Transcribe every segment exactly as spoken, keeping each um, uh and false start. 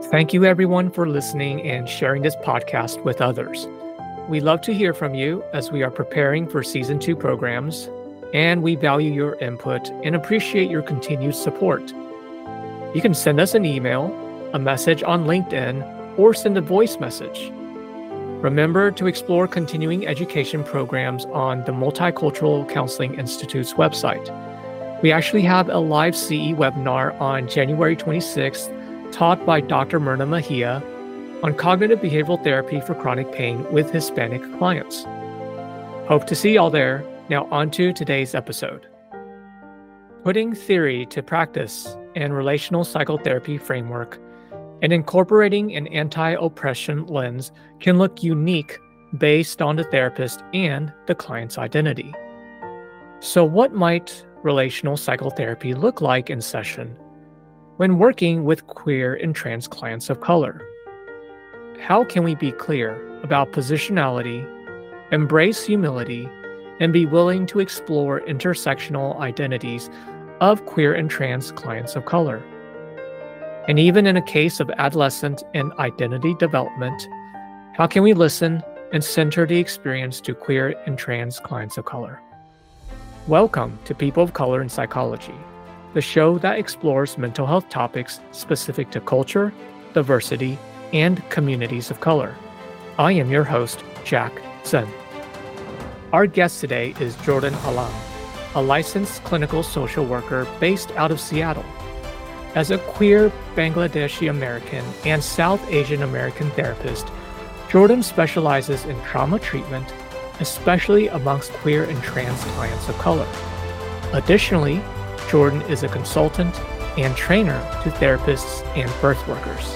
Thank you everyone for listening and sharing this podcast with others. We love to hear from you as we are preparing for season two programs, and we value your input and appreciate your continued support. You can send us an email, a message on LinkedIn, or send a voice message. Remember to explore continuing education programs on the Multicultural Counseling Institute's website. We actually have a live C E webinar on January twenty-sixth taught by Doctor Myrna Mejia on cognitive behavioral therapy for chronic pain with Hispanic clients. Hope to see y'all there. Now on to today's episode. Putting theory to practice in relational psychotherapy framework and incorporating an anti-oppression lens can look unique based on the therapist and the client's identity. So what might relational psychotherapy look like in session when working with queer and trans clients of color? How can we be clear about positionality, embrace humility, and be willing to explore intersectional identities of queer and trans clients of color? And even in a case of adolescent and identity development, how can we listen and center the experience to queer and trans clients of color? Welcome to People of Color in Psychology, the show that explores mental health topics specific to culture, diversity, and communities of color. I am your host, Jack Zen. Our guest today is Jordan Alam, a licensed clinical social worker based out of Seattle. As a queer Bangladeshi American and South Asian American therapist, Jordan specializes in trauma treatment, especially amongst queer and trans clients of color. Additionally, Jordan is a consultant and trainer to therapists and birth workers.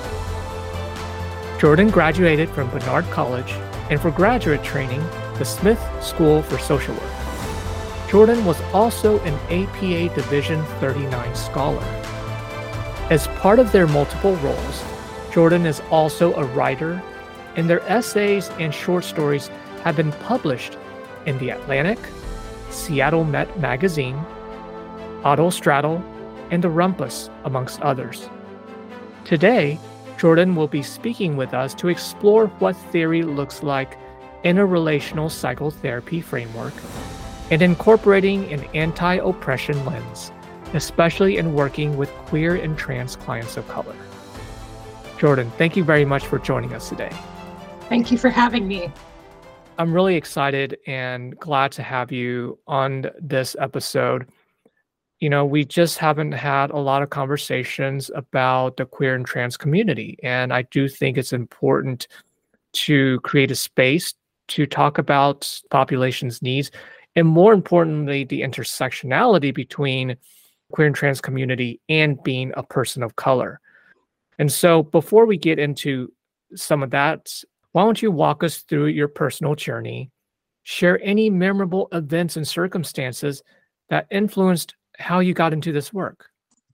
Jordan graduated from Barnard College and for graduate training, the Smith School for Social Work. Jordan was also an A P A Division thirty-nine scholar. As part of their multiple roles, Jordan is also a writer, and their essays and short stories have been published in The Atlantic, Seattle Met Magazine, Autostraddle, and The Rumpus, amongst others. Today, Jordan will be speaking with us to explore what theory looks like in a relational psychotherapy framework and incorporating an anti-oppression lens, especially in working with queer and trans clients of color. Jordan, thank you very much for joining us today. Thank you for having me. I'm really excited and glad to have you on this episode. You know, we just haven't had a lot of conversations about the queer and trans community, and I do think it's important to create a space to talk about population's needs, and more importantly, the intersectionality between queer and trans community and being a person of color. And so before we get into some of that, why don't you walk us through your personal journey, share any memorable events and circumstances that influenced how you got into this work?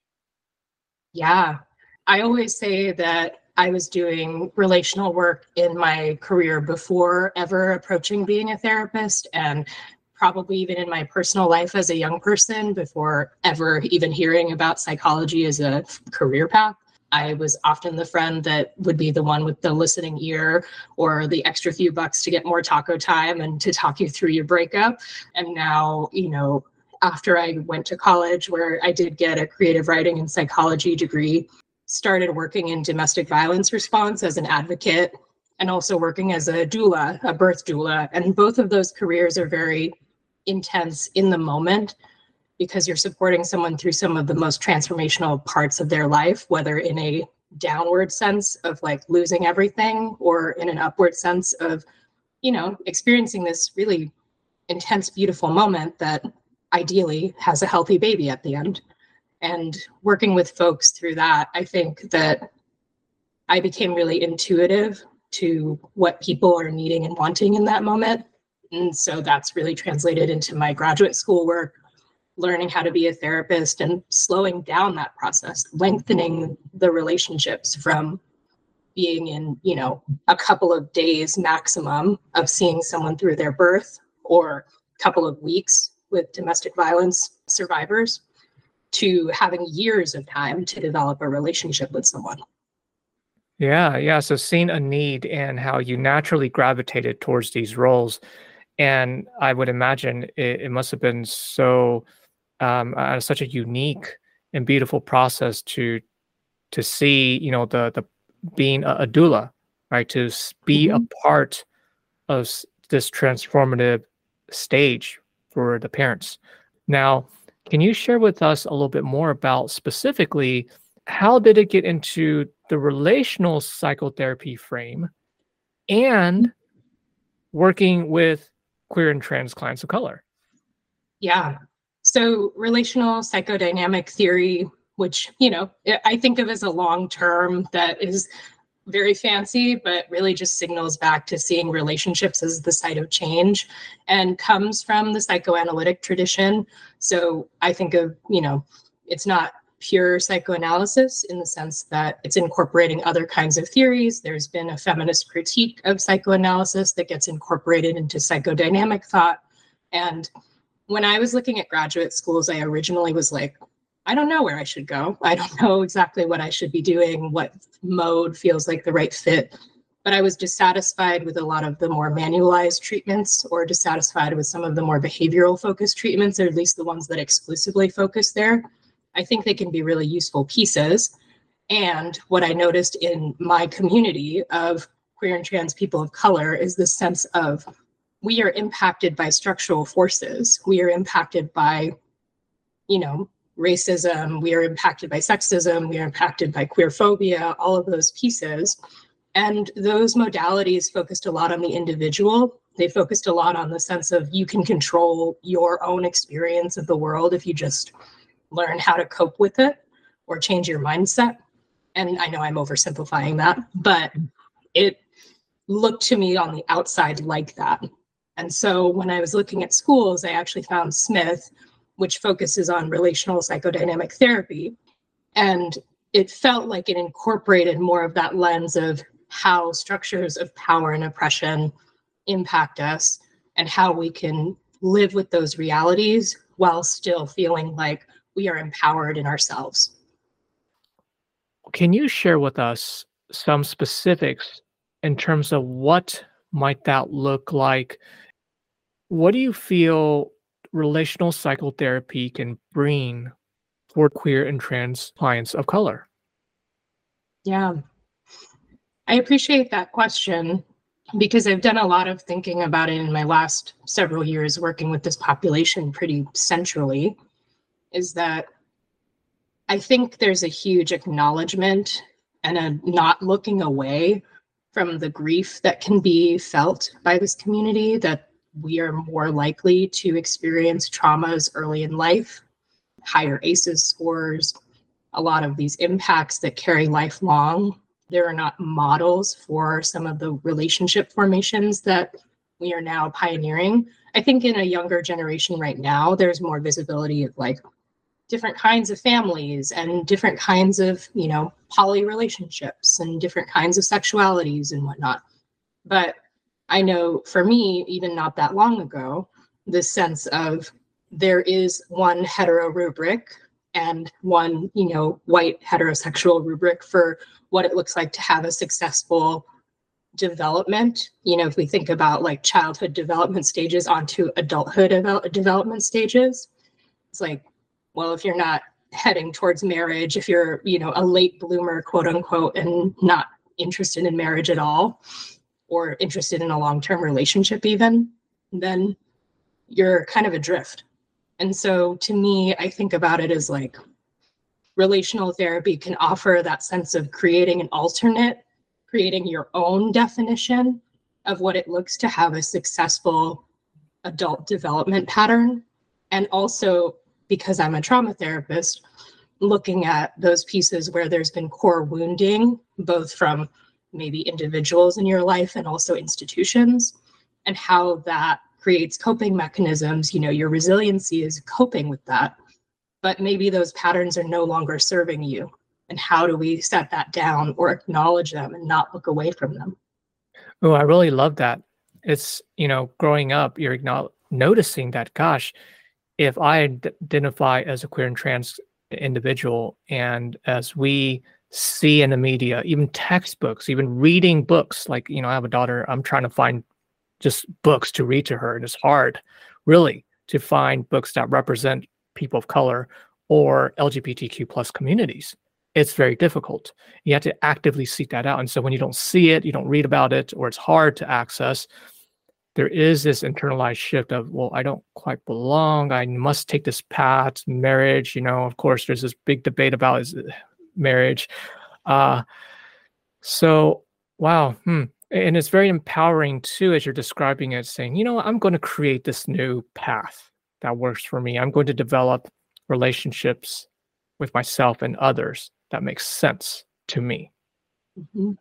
Yeah, I always say that I was doing relational work in my career before ever approaching being a therapist, and probably even in my personal life as a young person before ever even hearing about psychology as a career path. I was often the friend that would be the one with the listening ear or the extra few bucks to get more taco time and to talk you through your breakup. And now, you know, after I went to college, where I did get a creative writing and psychology degree, started working in domestic violence response as an advocate, and also working as a doula, a birth doula. And both of those careers are very intense in the moment because you're supporting someone through some of the most transformational parts of their life, whether in a downward sense of like losing everything or in an upward sense of, you know, experiencing this really intense, beautiful moment that ideally has a healthy baby at the end. And working with folks through that, I think that I became really intuitive to what people are needing and wanting in that moment. And so that's really translated into my graduate school work, learning how to be a therapist and slowing down that process, lengthening the relationships from being in, you know, a couple of days maximum of seeing someone through their birth or a couple of weeks with domestic violence survivors to having years of time to develop a relationship with someone. Yeah, yeah. So seeing a need and how you naturally gravitated towards these roles. And I would imagine it, it must have been so um, uh, such a unique and beautiful process to to see, you know, the the being a, a doula, right? To s- be a Mhm. part of s- this transformative stage for the parents. Now, can you share with us a little bit more about specifically how did it get into the relational psychotherapy frame and working with queer and trans clients of color? Yeah. So relational psychodynamic theory, which, you know, I I think of as a long term that is very fancy, but really just signals back to seeing relationships as the site of change and comes from the psychoanalytic tradition. So I think of, you know, it's not pure psychoanalysis in the sense that it's incorporating other kinds of theories. There's been a feminist critique of psychoanalysis that gets incorporated into psychodynamic thought. And when I was looking at graduate schools, I originally was like, I don't know where I should go. I don't know exactly what I should be doing, what mode feels like the right fit. But I was dissatisfied with a lot of the more manualized treatments, or dissatisfied with some of the more behavioral focused treatments, or at least the ones that exclusively focus there. I think they can be really useful pieces. And what I noticed in my community of queer and trans people of color is this sense of we are impacted by structural forces. We are impacted by, you know, racism. We are impacted by sexism. We are impacted by queer phobia, all of those pieces. And those modalities focused a lot on the individual. They focused a lot on the sense of you can control your own experience of the world if you just learn how to cope with it or change your mindset. And I know I'm oversimplifying that, but it looked to me on the outside like that. And so when I was looking at schools, I actually found Smith, which focuses on relational psychodynamic therapy. And it felt like it incorporated more of that lens of how structures of power and oppression impact us and how we can live with those realities while still feeling like we are empowered in ourselves. Can you share with us some specifics in terms of what might that look like? What do you feel relational psychotherapy can bring for queer and trans clients of color? Yeah, I appreciate that question because I've done a lot of thinking about it in my last several years working with this population pretty centrally. Is that I think there's a huge acknowledgement and a not looking away from the grief that can be felt by this community, that we are more likely to experience traumas early in life, higher A C Es scores, a lot of these impacts that carry lifelong. There are not models for some of the relationship formations that we are now pioneering. I think in a younger generation right now, there's more visibility of like different kinds of families and different kinds of, you know, poly relationships and different kinds of sexualities and whatnot. But I know for me, even not that long ago, this sense of there is one hetero rubric and one, you know, white heterosexual rubric for what it looks like to have a successful development. You know, if we think about like childhood development stages onto adulthood devel- development stages, it's like, well, if you're not heading towards marriage, if you're, you know, a late bloomer, quote unquote, and not interested in marriage at all, or interested in a long-term relationship even, then you're kind of adrift. And so to me, I think about it as like relational therapy can offer that sense of creating an alternate, creating your own definition of what it looks to have a successful adult development pattern. And also, because I'm a trauma therapist, looking at those pieces where there's been core wounding, both from maybe individuals in your life and also institutions, and how that creates coping mechanisms. You know, your resiliency is coping with that, but maybe those patterns are no longer serving you. And how do we set that down or acknowledge them and not look away from them? Oh, I really love that. It's, you know, growing up, you're acknow- noticing that, gosh, if I d- identify as a queer and trans individual, and as we see in the media, even textbooks, even reading books. Like, you know, I have a daughter, I'm trying to find just books to read to her. And it's hard, really, to find books that represent people of color or L G B T Q plus communities. It's very difficult. You have to actively seek that out. And so when you don't see it, you don't read about it, or it's hard to access, there is this internalized shift of, well, I don't quite belong. I must take this path, marriage. You know, of course, there's this big debate about is it marriage. Uh, so, wow. Hmm. And it's very empowering too, as you're describing it, saying, you know, I'm going to create this new path that works for me. I'm going to develop relationships with myself and others that makes sense to me. Mm-hmm.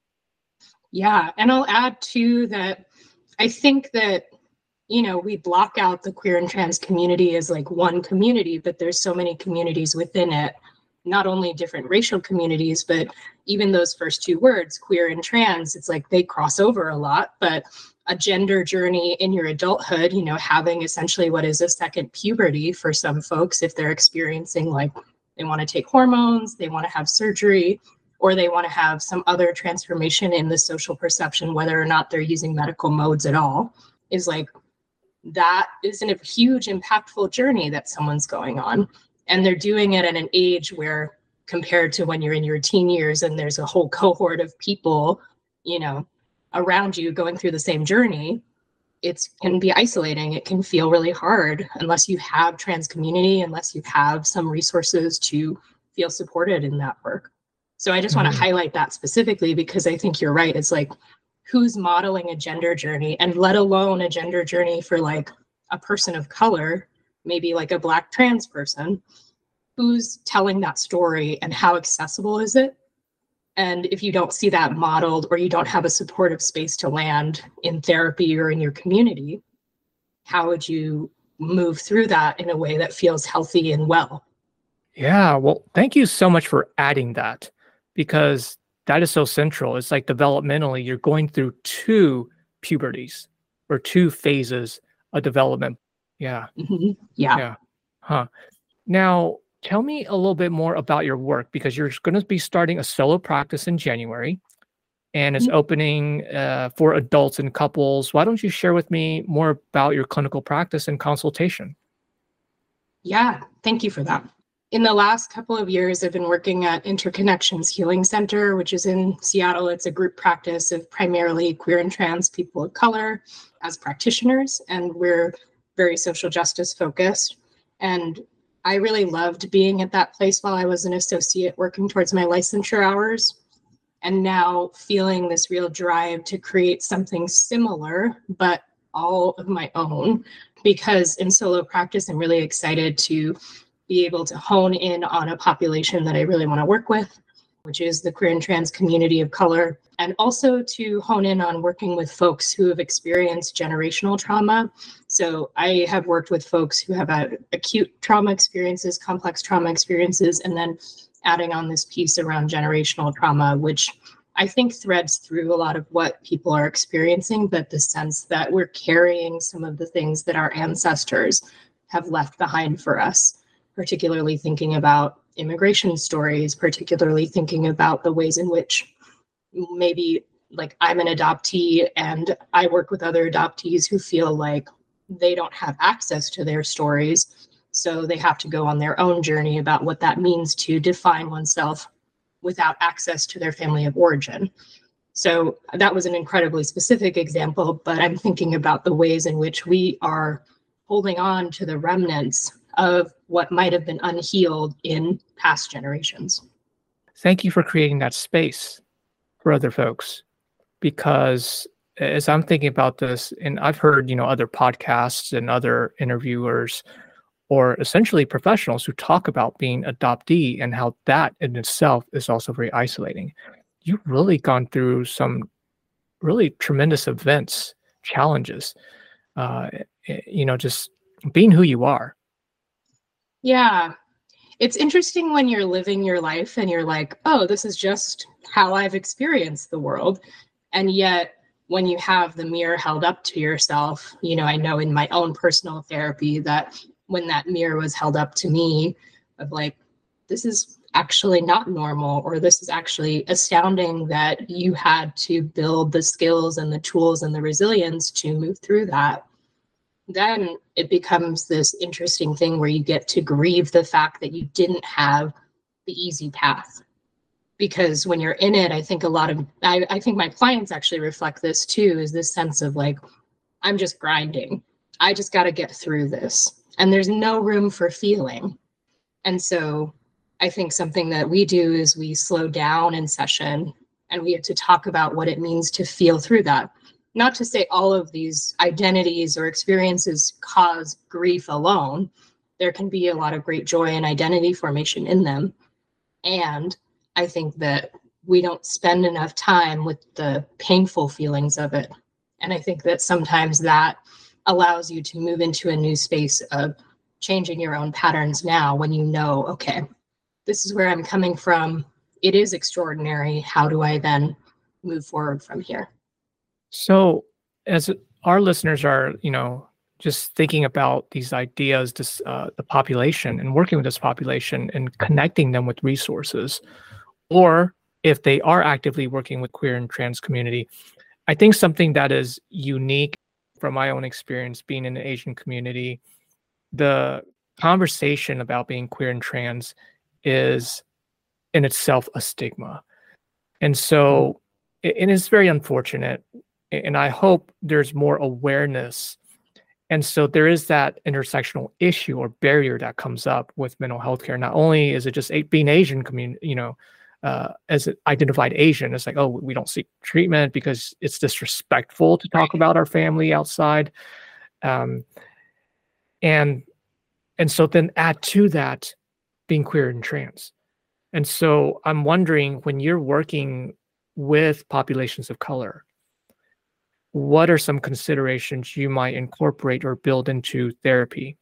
Yeah. And I'll add too that I think that, you know, we block out the queer and trans community as like one community, but there's so many communities within it, not only different racial communities, but even those first two words, queer and trans, it's like they cross over a lot, but a gender journey in your adulthood, you know, having essentially what is a second puberty for some folks, if they're experiencing like they want to take hormones, they want to have surgery, or they want to have some other transformation in the social perception, whether or not they're using medical modes at all, is like, that is a huge impactful journey that someone's going on. And they're doing it at an age where, compared to when you're in your teen years and there's a whole cohort of people, you know, around you going through the same journey, it can be isolating. It can feel really hard unless you have trans community, unless you have some resources to feel supported in that work. So I just mm-hmm. want to highlight that specifically because I think you're right. It's like, who's modeling a gender journey, and let alone a gender journey for like a person of color, maybe like a Black trans person, who's telling that story and how accessible is it? And if you don't see that modeled, or you don't have a supportive space to land in therapy or in your community, how would you move through that in a way that feels healthy and well? Yeah, well, thank you so much for adding that, because that is so central. It's like developmentally, you're going through two puberties or two phases of development. Yeah. Mm-hmm. Yeah. Yeah. Huh. Now, tell me a little bit more about your work, because you're going to be starting a solo practice in January, and it's mm-hmm. opening uh, for adults and couples. Why don't you share with me more about your clinical practice and consultation? Yeah, thank you for that. In the last couple of years, I've been working at Interconnections Healing Center, which is in Seattle. It's a group practice of primarily queer and trans people of color as practitioners, and we're very social justice focused. And I really loved being at that place while I was an associate working towards my licensure hours, and now feeling this real drive to create something similar, but all of my own, because in solo practice, I'm really excited to be able to hone in on a population that I really want to work with, which is the queer and trans community of color, and also to hone in on working with folks who have experienced generational trauma. So I have worked with folks who have had acute trauma experiences, complex trauma experiences, and then adding on this piece around generational trauma, which I think threads through a lot of what people are experiencing, but the sense that we're carrying some of the things that our ancestors have left behind for us, particularly thinking about immigration stories, particularly thinking about the ways in which maybe like I'm an adoptee and I work with other adoptees who feel like they don't have access to their stories. So they have to go on their own journey about what that means to define oneself without access to their family of origin. So that was an incredibly specific example, but I'm thinking about the ways in which we are holding on to the remnants of what might have been unhealed in past generations. Thank you for creating that space for other folks, because as I'm thinking about this, and I've heard, you know, other podcasts and other interviewers or essentially professionals who talk about being adoptee and how that in itself is also very isolating. You've really gone through some really tremendous events, challenges, uh, you know, just being who you are. Yeah. It's interesting when you're living your life and you're like, oh, this is just how I've experienced the world. And yet when you have the mirror held up to yourself, you know, I know in my own personal therapy that when that mirror was held up to me of like, this is actually not normal, or this is actually astounding that you had to build the skills and the tools and the resilience to move through that, then it becomes this interesting thing where you get to grieve the fact that you didn't have the easy path. Because when you're in it, I think a lot of, I, I think my clients actually reflect this too, is this sense of like, I'm just grinding. I just got to get through this. And there's no room for feeling. And so I think something that we do is we slow down in session and we have to talk about what it means to feel through that. Not to say all of these identities or experiences cause grief alone. There can be a lot of great joy and identity formation in them. And I think that we don't spend enough time with the painful feelings of it. And I think that sometimes that allows you to move into a new space of changing your own patterns now when you know, okay, this is where I'm coming from. It is extraordinary. How do I then move forward from here? So as our listeners are, you know, just thinking about these ideas, this, uh, the population and working with this population and connecting them with resources, or if they are actively working with queer and trans community, I think something that is unique from my own experience being in the Asian community, the conversation about being queer and trans is in itself a stigma. And so it, it is very unfortunate. And I hope there's more awareness. And so there is that intersectional issue or barrier that comes up with mental health care. Not only is it just a, being Asian community, you know, uh, as an identified Asian, it's like, oh, we don't seek treatment because it's disrespectful to talk about our family outside. Um, and, and so then add to that being queer and trans. And so I'm wondering, when you're working with populations of color, what are some considerations you might incorporate or build into therapy?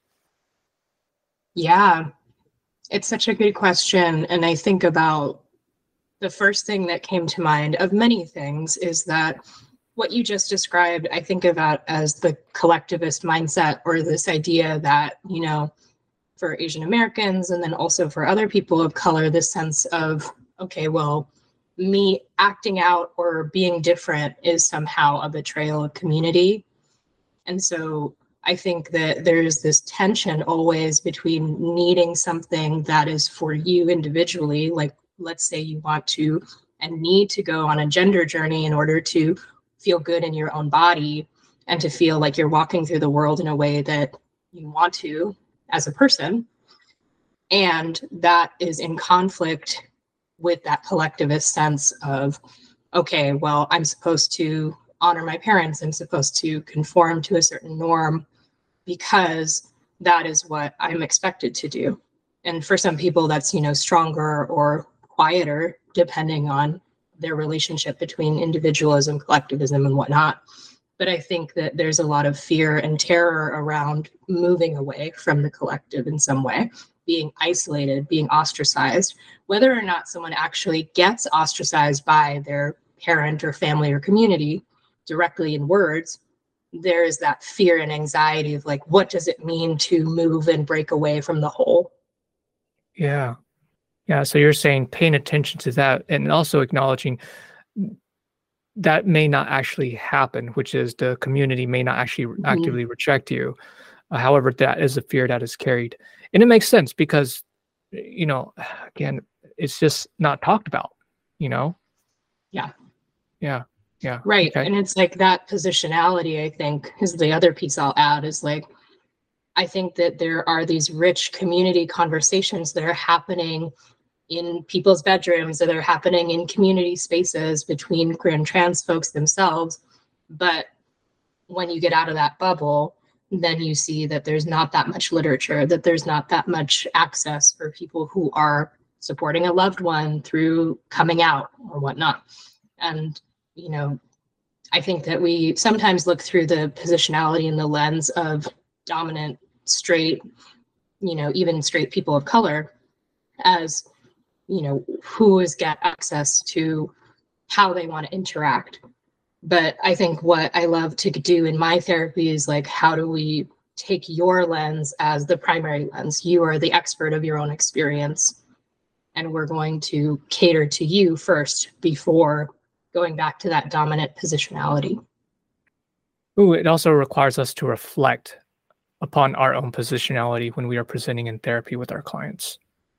Yeah, it's such a good question. And I think about the first thing that came to mind of many things is that what you just described, I think about as the collectivist mindset, or this idea that, you know, for Asian Americans and then also for other people of color, this sense of, okay, well, me acting out or being different is somehow a betrayal of community. And so I think that there's this tension always between needing something that is for you individually, like let's say you want to and need to go on a gender journey in order to feel good in your own body and to feel like you're walking through the world in a way that you want to as a person. And that is in conflict with that collectivist sense of, okay, well, I'm supposed to honor my parents. I'm supposed to conform to a certain norm because that is what I'm expected to do. And for some people, that's, you know, stronger or quieter, depending on their relationship between individualism, collectivism, and whatnot. But I think that there's a lot of fear and terror around moving away from the collective in some way, being isolated, being ostracized, whether or not someone actually gets ostracized by their parent or family or community directly in words. There is that fear and anxiety of like, what does it mean to move and break away from the whole? Yeah. Yeah. So you're saying paying attention to that and also acknowledging that may not actually happen, which is the community may not actually mm-hmm. actively reject you. Uh, however, that is a fear that is carried. And it makes sense because, you know, again, it's just not talked about, you know? Yeah. Yeah. Yeah. Right. Okay. And it's like that positionality, I think, is the other piece I'll add is like, I think that there are these rich community conversations that are happening in people's bedrooms, that are happening in community spaces between queer and trans folks themselves. But when you get out of that bubble, then you see that there's not that much literature, that there's not that much access for people who are supporting a loved one through coming out or whatnot. And, you know, I think that we sometimes look through the positionality and the lens of dominant, straight, you know, even straight people of color as, you know, who is get access to how they want to interact. But I think what I love to do in my therapy is like, how do we take your lens as the primary lens? You are the expert of your own experience. and we're going to cater to you first before going back to that dominant positionality. Ooh, it also requires us to reflect upon our own positionality when we are presenting in therapy with our clients.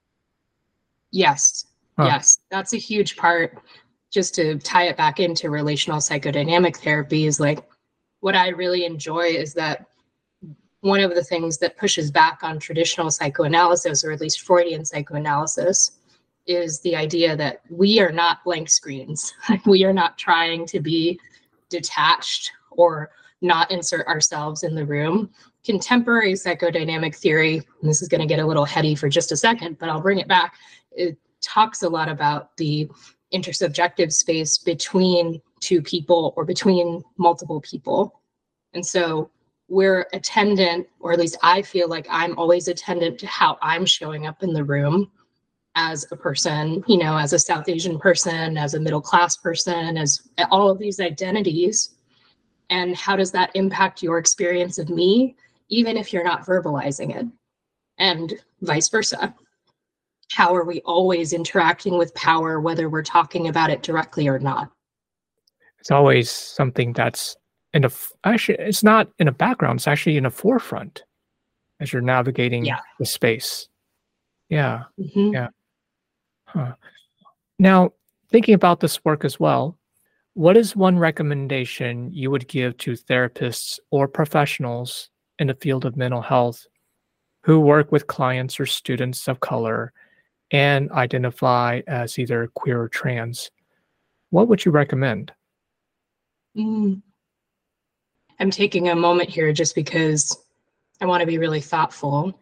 Yes, huh. yes, that's a huge part. Just to tie it back into relational psychodynamic therapy, is like, what I really enjoy is that one of the things that pushes back on traditional psychoanalysis, or at least Freudian psychoanalysis, is the idea that we are not blank screens. We are not trying to be detached or not insert ourselves in the room. Contemporary psychodynamic theory, and this is going to get a little heady for just a second, but I'll bring it back. It talks a lot about the intersubjective space between two people or between multiple people. And so we're attendant, or at least I feel like I'm always attendant to how I'm showing up in the room as a person, you know, as a South Asian person, as a middle class person, as all of these identities. And how does that impact your experience of me, even if you're not verbalizing it? And vice versa. How are we always interacting with power, whether we're talking about it directly or not? It's always something that's in the, actually, it's not in the background, it's actually in the forefront as you're navigating Yeah. the space. Yeah. Mm-hmm. Yeah. Huh. Now, thinking about this work as well, what is one recommendation you would give to therapists or professionals in the field of mental health who work with clients or students of color and identify as either queer or trans? What would you recommend? Mm. I'm taking a moment here just because I want to be really thoughtful.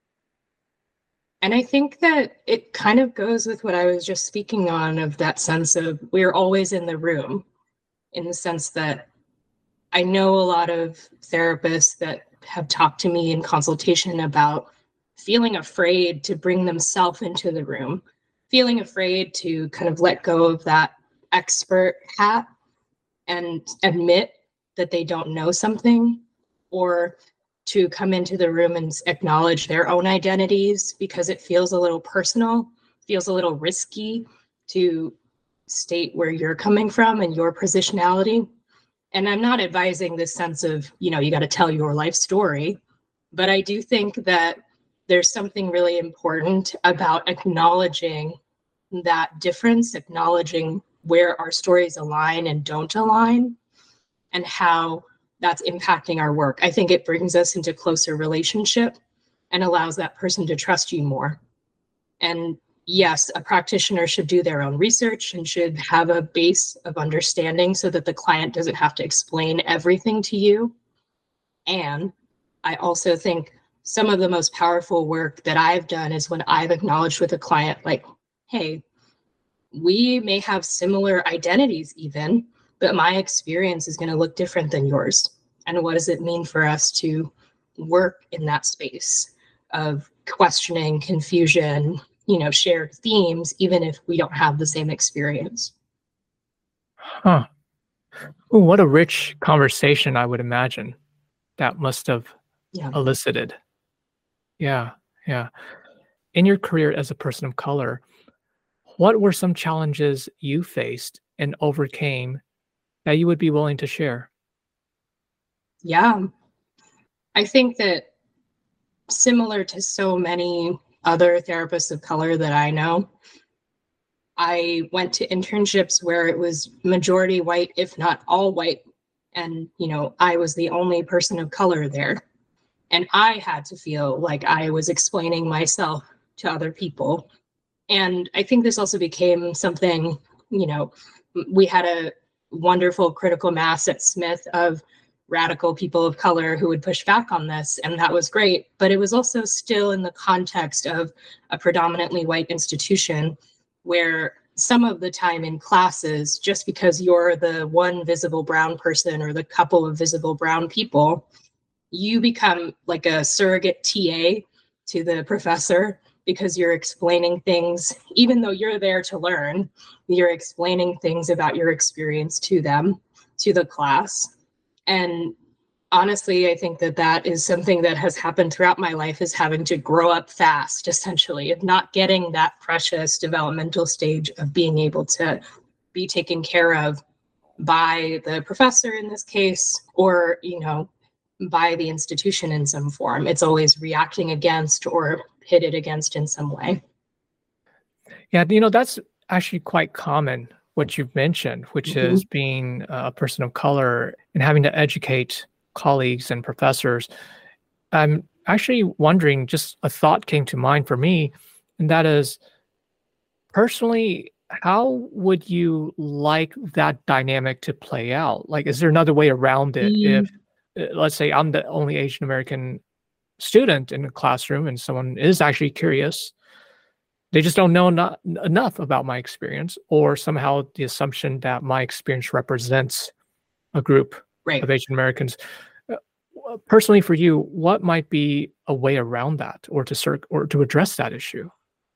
And I think that it kind of goes with what I was just speaking on, of that sense of we're always in the room, in the sense that I know a lot of therapists that have talked to me in consultation about feeling afraid to bring themselves into the room, feeling afraid to kind of let go of that expert hat and admit that they don't know something, or to come into the room and acknowledge their own identities, because it feels a little personal, feels a little risky to state where you're coming from and your positionality. And I'm not advising this sense of, you know, you got to tell your life story, but I do think that there's something really important about acknowledging that difference, acknowledging where our stories align and don't align, and how that's impacting our work. I think it brings us into closer relationship and allows that person to trust you more. And yes, a practitioner should do their own research and should have a base of understanding so that the client doesn't have to explain everything to you. And I also think some of the most powerful work that I've done is when I've acknowledged with a client, like, hey, we may have similar identities even, but my experience is going to look different than yours. And what does it mean for us to work in that space of questioning, confusion, you know, shared themes, even if we don't have the same experience? Huh. Ooh, what a rich conversation, I would imagine, that must have Yeah. elicited. Yeah, yeah. In your career as a person of color, what were some challenges you faced and overcame that you would be willing to share? Yeah. I think that similar to so many other therapists of color that I know, I went to internships where it was majority white, if not all white. And, you know, I was the only person of color there. And I had to feel like I was explaining myself to other people. And I think this also became something, you know, we had a wonderful critical mass at Smith of radical people of color who would push back on this, and that was great. But it was also still in the context of a predominantly white institution, where some of the time in classes, just because you're the one visible brown person or the couple of visible brown people, you become like a surrogate T A to the professor, because you're explaining things, even though you're there to learn, you're explaining things about your experience to them, to the class. And honestly, I think that that is something that has happened throughout my life, is having to grow up fast, essentially, of not getting that precious developmental stage of being able to be taken care of by the professor in this case, or, you know, by the institution in some form. It's always reacting against or pitted against in some way. Yeah, you know, that's actually quite common, what you've mentioned, which Mm-hmm. is being a person of color and having to educate colleagues and professors. I'm actually wondering, just a thought came to mind for me, and that is, personally, how would you like that dynamic to play out? Like, is there another way around it if, Mm, uh, let's say, I'm the only Asian American student in the classroom and someone is actually curious, they just don't know not enough about my experience, or somehow the assumption that my experience represents a group right. of Asian Americans. Uh, w- Personally, for you, what might be a way around that, or to cir- or to address that issue?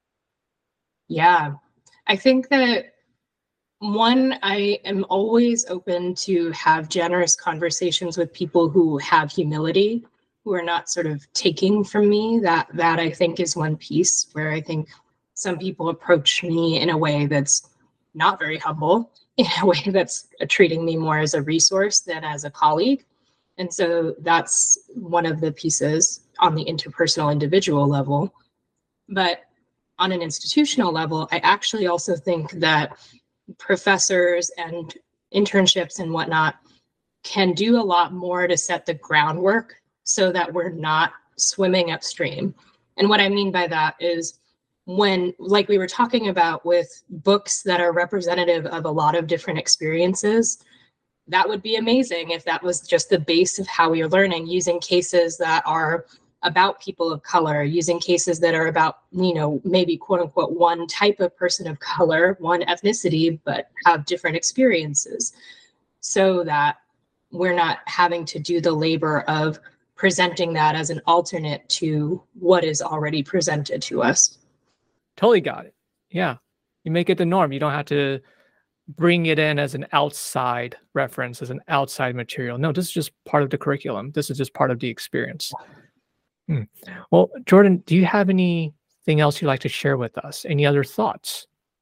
Yeah. I think that one, I am always open to have generous conversations with people who have humility, who are not sort of taking from me. That that I think is one piece where I think some people approach me in a way that's not very humble, in a way that's treating me more as a resource than as a colleague. And so that's one of the pieces on the interpersonal individual level. But on an institutional level, I actually also think that professors and internships and whatnot can do a lot more to set the groundwork so that we're not swimming upstream. And what I mean by that is, when, like we were talking about with books that are representative of a lot of different experiences, that would be amazing if that was just the base of how we are learning, using cases that are about people of color, using cases that are about, you know, maybe quote unquote one type of person of color, one ethnicity, but have different experiences, so that we're not having to do the labor of presenting that as an alternate to what is already presented to us. Totally got it. Yeah. You make it the norm. You don't have to bring it in as an outside reference, as an outside material. No, this is just part of the curriculum. This is just part of the experience. Hmm. Well, Jordan, do you have anything else you'd like to share with us? Any other thoughts?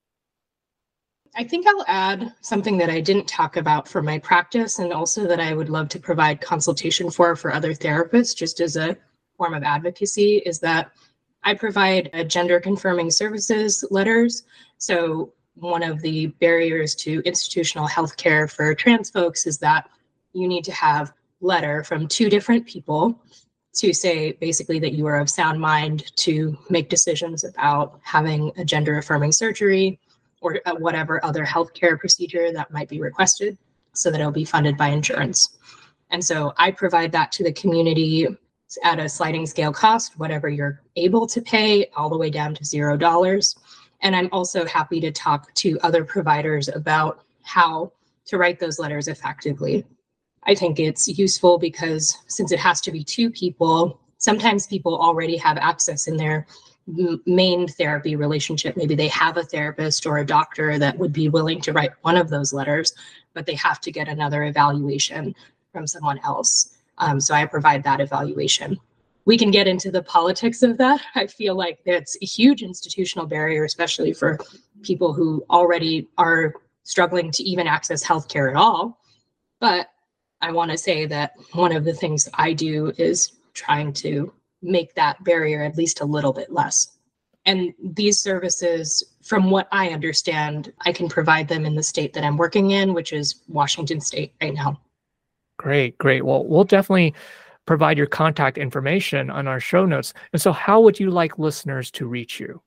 I think I'll add something that I didn't talk about for my practice, and also that I would love to provide consultation for for other therapists, just as a form of advocacy, is that I provide a gender confirming services letters. So one of the barriers to institutional healthcare for trans folks is that you need to have letter from two different people to say basically that you are of sound mind to make decisions about having a gender affirming surgery or whatever other healthcare procedure that might be requested, so that it'll be funded by insurance. And so I provide that to the community at a sliding scale cost, whatever you're able to pay, all the way down to zero dollars. And I'm also happy to talk to other providers about how to write those letters effectively. I think it's useful because since it has to be two people, sometimes people already have access in their main therapy relationship. Maybe they have a therapist or a doctor that would be willing to write one of those letters, but they have to get another evaluation from someone else. Um, so I provide that evaluation. We can get into the politics of that. I feel like that's a huge institutional barrier, especially for people who already are struggling to even access healthcare at all. But I want to say that one of the things I do is trying to make that barrier at least a little bit less. And these services, from what I understand, I can provide them in the state that I'm working in, which is Washington State right now. Great, great. Well, we'll definitely provide your contact information on our show notes. And so, how would you like listeners to reach you?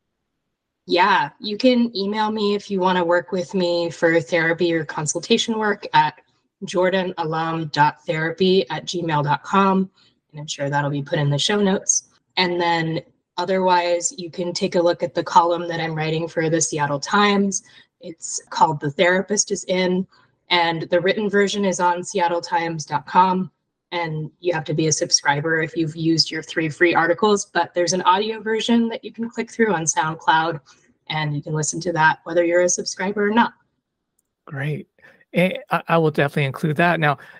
Yeah, you can email me if you want to work with me for therapy or consultation work at jordanalum dot therapy at gmail dot com. And I'm sure that'll be put in the show notes. And then otherwise, you can take a look at the column that I'm writing for the Seattle Times. It's called The Therapist is In, and the written version is on seattle times dot com. And you have to be a subscriber if you've used your three free articles, but there's an audio version that you can click through on SoundCloud, and you can listen to that whether you're a subscriber or not. Great. Eh, I, I will definitely include that. Now,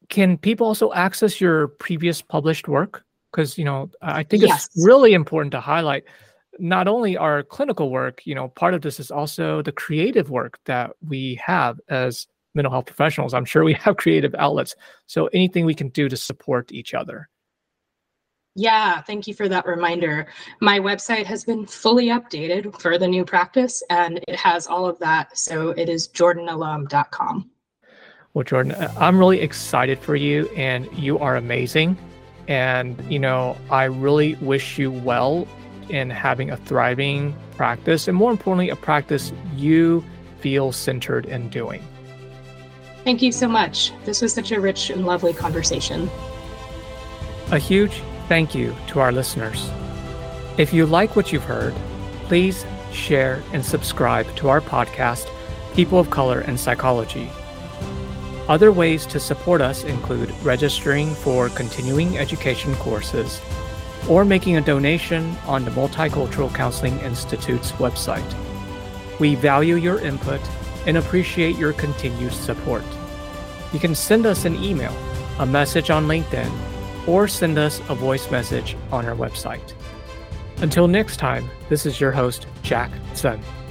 Can people also access your previous published work? Because, you know, I think it's Yes. really important to highlight not only our clinical work, you know, part of this is also the creative work that we have as mental health professionals. I'm sure we have creative outlets. So anything we can do to support each other. Yeah, thank you for that reminder. My website has been fully updated for the new practice, and it has all of that. So it is jordan alum dot com. Well, Jordan, I'm really excited for you, and you are amazing. And, you know, I really wish you well in having a thriving practice, and more importantly, a practice you feel centered in doing. Thank you so much. This was such a rich and lovely conversation. A huge thank you to our listeners. If you like what you've heard, please share and subscribe to our podcast, People of Color and Psychology. Other ways to support us include registering for continuing education courses or making a donation on the Multicultural Counseling Institute's website. We value your input and appreciate your continued support. You can send us an email, a message on LinkedIn, or send us a voice message on our website. Until next time, this is your host, Jack Sun.